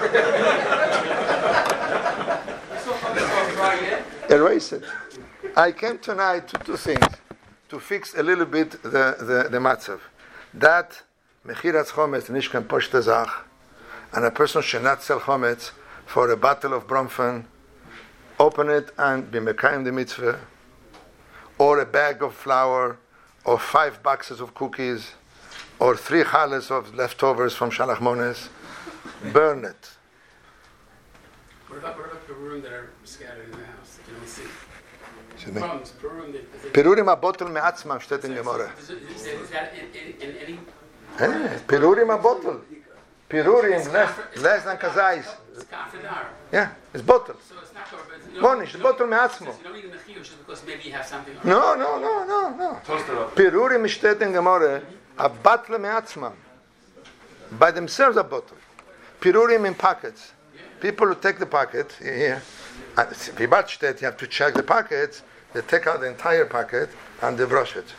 Erase it. I came tonight to two things. To fix a little bit the matzav. That mechiras chometz nishkan poshte zach, and a person should not sell chometz for a bottle of bromfen, open it and be mekayim the mitzvah, or a bag of flour, or 5 boxes of cookies, or 3 chales of leftovers from Shalach Mones, burn it. What about perurim that are scattered in the house? Can we see? Crumbs, perurim. Perurim abotl me'atzmam steht in Gemara. Is that in any? Perurim abotl. Perurim less than kazais. It's kafedar. Yeah, it's bottle. So it's not korban. Monish, the bottle me'atzmo. You don't need a mechiyuv just because maybe you have something. No. toast it up. Perurim steht in Gemara abatl me'atzmam. By themselves a bottle. Perurim in pockets. People who take the pocket here. If you have to check the pockets. They take out the entire packet and they brush it.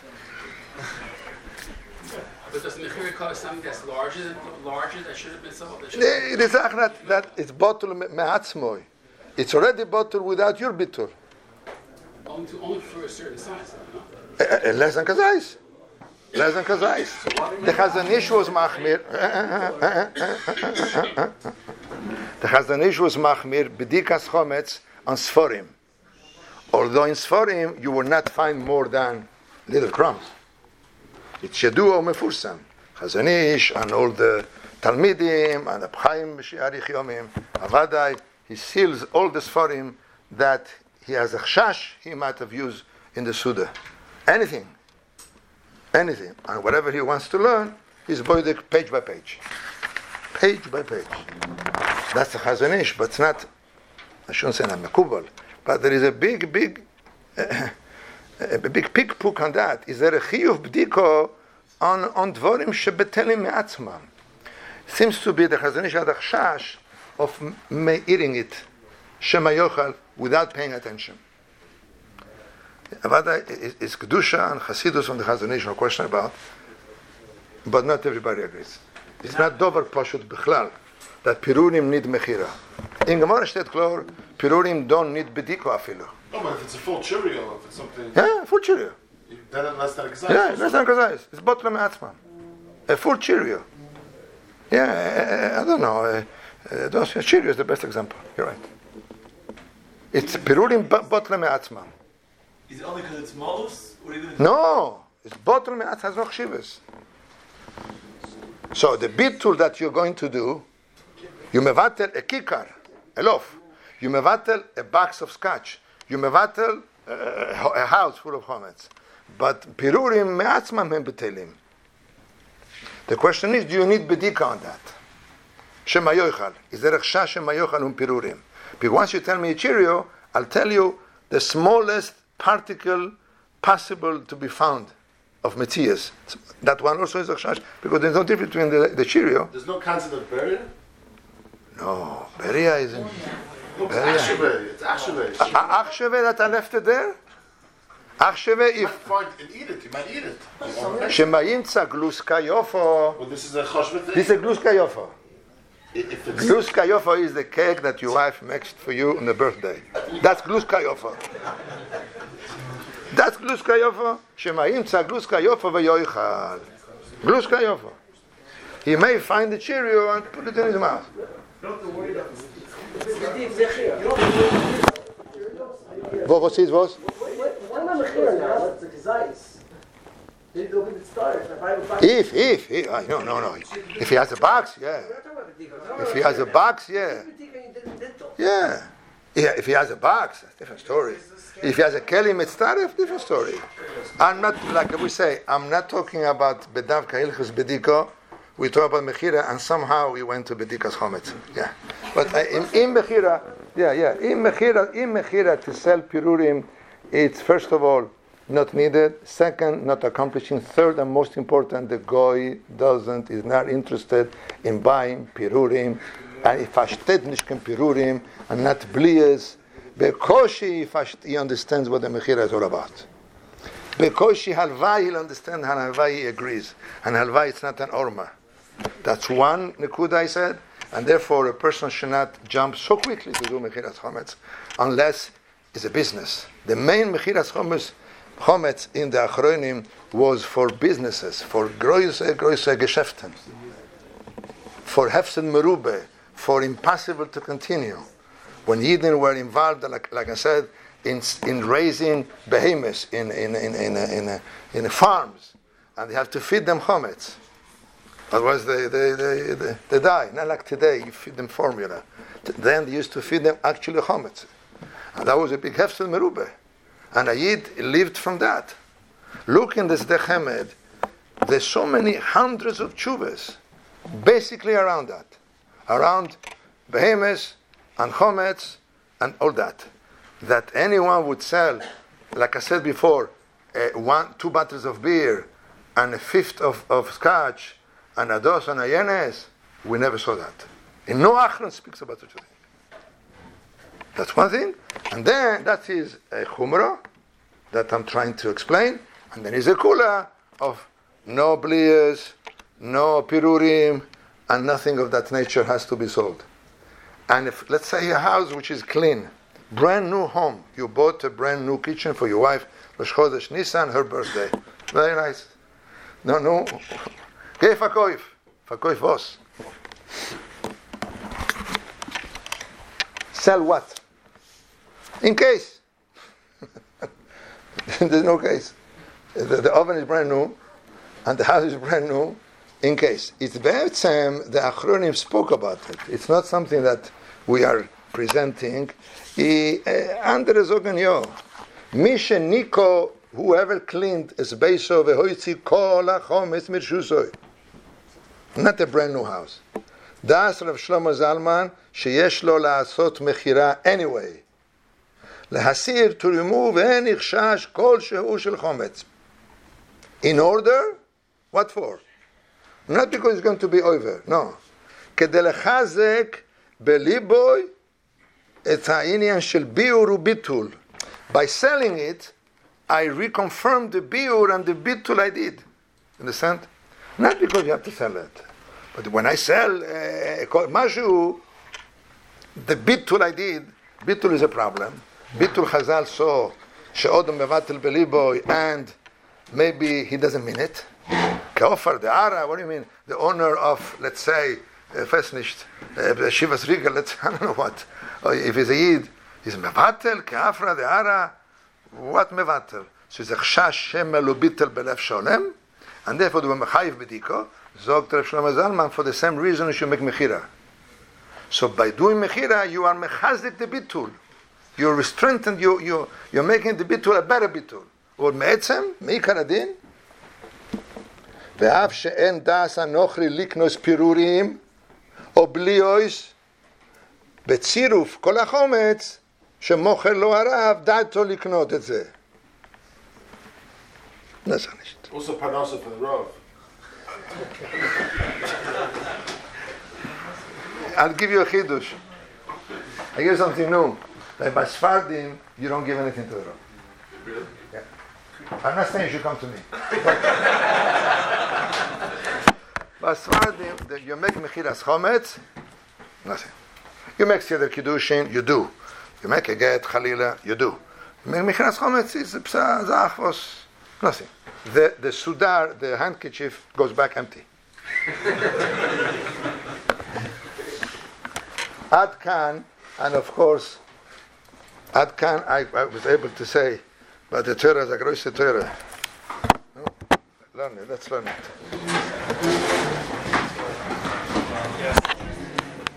But does the mechira cost something that's larger that should have been sold? It is that it's bottled me'atzmoi. It's already bottled without your bitur. Only for a certain size, no? Less than kazais. The Chazanish was machmir. The Chazanish was machmir b'dikas chometz on sforim. Although in Sforim you will not find more than little crumbs. It's Yadua Mefursam. Chazanish and all the Talmidim and Abchaim Shi'arich Yomim. Avadai, he seals all the Sforim that he has a chash he might have used in the Suda. Anything. And whatever he wants to learn, he's boidek page by page. Page by page. That's the Chazanish, but it's not, I shouldn't say not Mekubal. But there is a big pigpook on that. Is there a chiyuv b'diko on דבורים שבטלים מעצמם. Seems to be the Chazon Ish had a chash of eating it, Shema Yochal, without paying attention. Avada is Kedusha and Chasidus from the Chazon Ish, no question about, but not everybody agrees. It's not Dover Pashut Bichlal that Pirurim need Mechira. In Gemara steht klar, Pirurim don't need Bediko afilu. No, but if it's a full Cheerio, if it's something... Yeah, full Cheerio. Then less than a Gazais. Yeah, less than a Gazais. It's Botla Me'atzman. A full Cheerio. Yeah, I don't know. Cheerio is the best example. You're right. It's Pirurim Botla Me'atzman. Is it only because it's malus, or even? No, it's Botla Me'atzman has no chivas. So the bitul that you're going to do, you mevatel a kikar, a loaf. You mevatel a box of scotch. You mevatel a house full of chometz. But pirurim me'atzmam hem betelim. The question is, do you need bedika on that? Shema yochal. Is there a chshash shema yochal pirurim? Because once you tell me a Cheerio, I'll tell you the smallest particle possible to be found of Metzias. That one also is a chshash, because there's no difference between the Cheerio. There's no concept of beria? No, beria isn't. No, it's achsheve. It's achsheve. Achsheve that I left it there? Achsheve You if... might find and eat it. You might eat it. Shemayimtza gluska yofo. Well, this is a choshvet thing. This is a gluska yofo. If it's... Gluska yofo is the cake that your wife makes for you on the birthday. That's gluska yofo. That's gluska yofo. Shemayimtza gluska yofo veyoichal. Gluska yofo. He may find the Cheerio and put it in his mouth. Was is was? If no. If he has a box, yeah. If he has a box, yeah. Yeah. If he has a box, that's a different story. If he has a keli mitzaref, different story. I'm not, like we say, I'm not talking about bedav ka'ilchus bediko. We talk about mechira, and somehow we went to bedika's chometz. Yeah. But in mechira, in mechira to sell pirurim, it's first of all not needed. Second, not accomplishing. Third, and most important, the goy is not interested in buying pirurim, and ifashtet nishkem pirurim, and not blias. Bekoshi, he understands what the mechira is all about. Bekoshi halvai, he'll understand, and halvai he agrees, and halvai it's not an orma. That's one nekuda I said, and therefore a person should not jump so quickly to do mechiras chometz unless it's a business. The main mechiras chometz in the Achronim was for businesses, for große Geschäften, for hefsen merube, for impossible to continue. When Yidden were involved, like I said, in raising behemoths in farms, and they have to feed them chometz. Otherwise, they die. Not like today, you feed them formula. Then they used to feed them actually chometz. And that was a big hefsel merube. And Ayid lived from that. Look in this Dechemed, there's so many hundreds of tshuvas, basically around that. Around behemoths and chometz and all that. That anyone would sell, like I said before, 2 bottles of beer and a fifth of scotch, and a dos and a yenes, we never saw that. In no Achron speaks about such a thing. That's one thing. And then that is a chumrah that I'm trying to explain. And then is a kula of no blias, no pirurim, and nothing of that nature has to be sold. And if, let's say, a house which is clean, brand new home, you bought a brand new kitchen for your wife, Rosh Chodesh Nisan, her birthday. Very nice. No. Geh verkauf was? Sell what? In case. There's no case. The oven is brand new, and the house is brand new, in case. It's Be'etzem, the Achronim spoke about it. It's not something that we are presenting. Andere sagen ja. Mishe Niko, whoever cleaned his beiso vehoitzi kol hachometz mirshusoi. Not a brand new house. Das Rav Shlomo Zalman sheyesh lo la'asot mechira anyway. Lahasir, to remove any chshash kol shehu shel chometz. In order, What for? Not because it's going to be over, no. כדי לחזק בליבוי את העניין של ביור וביטול. By selling it, I reconfirm the biur and the bitul I did. Understand? Not because you have to sell it. But when I sell משהו, the bitul I did, bitul is a problem. Bitul Chazal saw she'odom mevatel beliboy, and maybe he doesn't mean it. Keofar the Ara, what do you mean? The owner of, let's say, Fesnisht, Shivas Riga, I don't know what. Or if he's a Yid, he's mevatel, keafra the Ara, what mevatel? So it's a chashash shemel ubitel belev sholem, and therefore the mechayiv b'diko, zogt Rav Shlomo Zalman, for the same reason you should make mechira. So by doing mechira, you are mechazik the bitul. You're strengthened, you're making the bitul a better bitul. Or me'etzem, me'ikar adin, ve'av she'en das anochri liknos pirurim, או בלי אויס, בצירוף כל החומץ, שמוכר לו הרב, דעתו לקנות את זה. נעשה נשת. Also parnasa for the Rav. I'll give you a chidush. I give you something new. Like by Sfardim, you don't give anything to the Rav. Really? Yeah. I'm not saying you should come to me. But Sfardim, you make mechiras chometz, nothing. You make seder kiddushin, you do. You make a get chalila, you do. You make mechiras chometz, it's psa zachvos, nothing. The sudar, the handkerchief, goes back empty. Ad kan, and of course, Ad kan, I was able to say, but the Torah is a große Torah. No? Learn it, let's learn it.